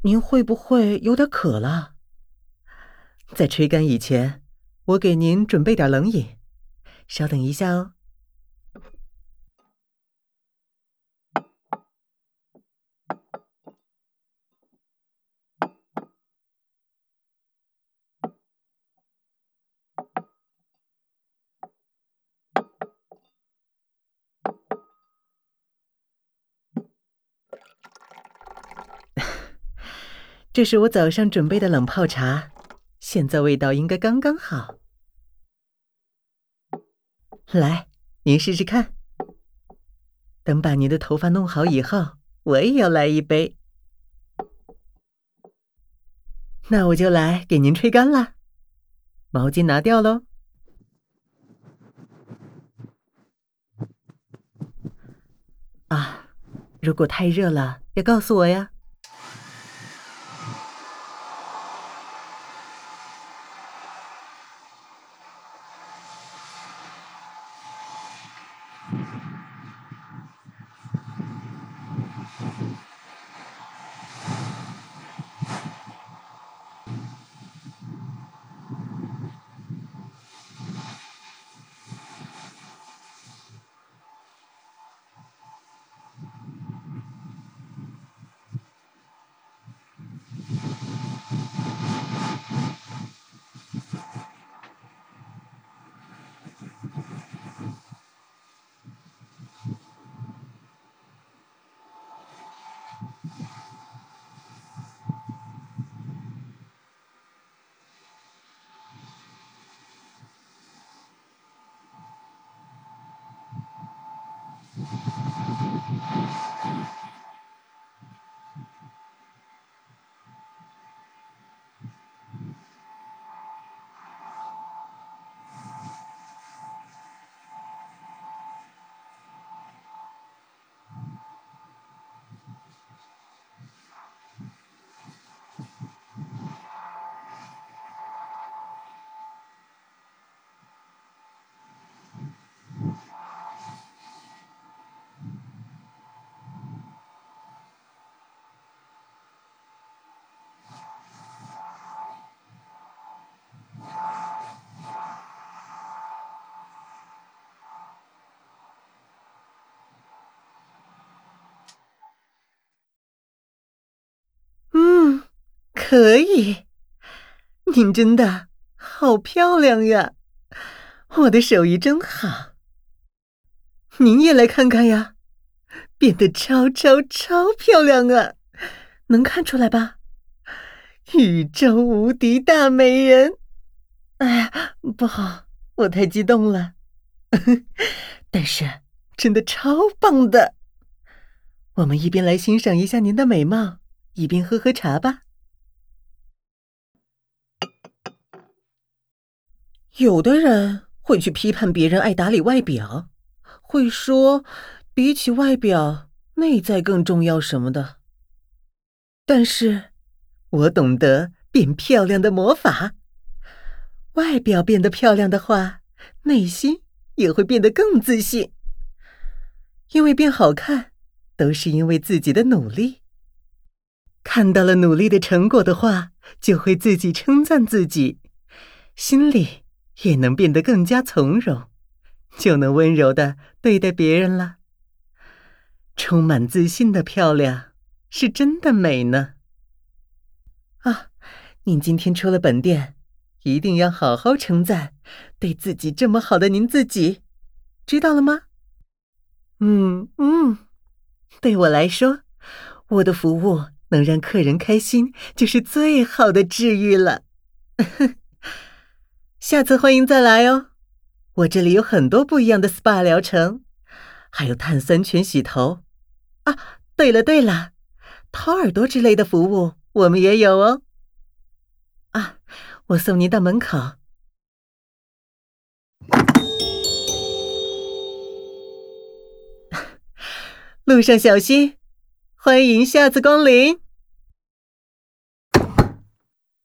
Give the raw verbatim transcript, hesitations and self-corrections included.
您会不会有点渴了？在吹干以前，我给您准备点冷饮。稍等一下哦。这是我早上准备的冷泡茶，现在味道应该刚刚好。来，您试试看。等把您的头发弄好以后，我也要来一杯。那我就来给您吹干了。毛巾拿掉喽。啊，如果太热了，要告诉我呀。嗯，可以。您真的好漂亮呀，我的手艺真好。您也来看看呀，变得超超超漂亮啊，能看出来吧？宇宙无敌大美人。哎呀，不好，我太激动了。但是真的超棒的。我们一边来欣赏一下您的美貌，一边喝喝茶吧。有的人会去批判别人爱打理外表，会说比起外表，内在更重要什么的。但是我懂得变漂亮的魔法。外表变得漂亮的话，内心也会变得更自信。因为变好看，都是因为自己的努力。看到了努力的成果的话，就会自己称赞自己，心里也能变得更加从容，就能温柔地对待别人了。充满自信的漂亮，是真的美呢。啊，您今天出了本店，一定要好好称赞对自己这么好的您自己，知道了吗？嗯嗯，对我来说，我的服务能让客人开心，就是最好的治愈了。下次欢迎再来哦，我这里有很多不一样的 S P A 疗程，还有碳酸泉洗头。啊，对了对了，掏耳朵之类的服务我们也有哦。啊，我送您到门口。路上小心，欢迎下次光临。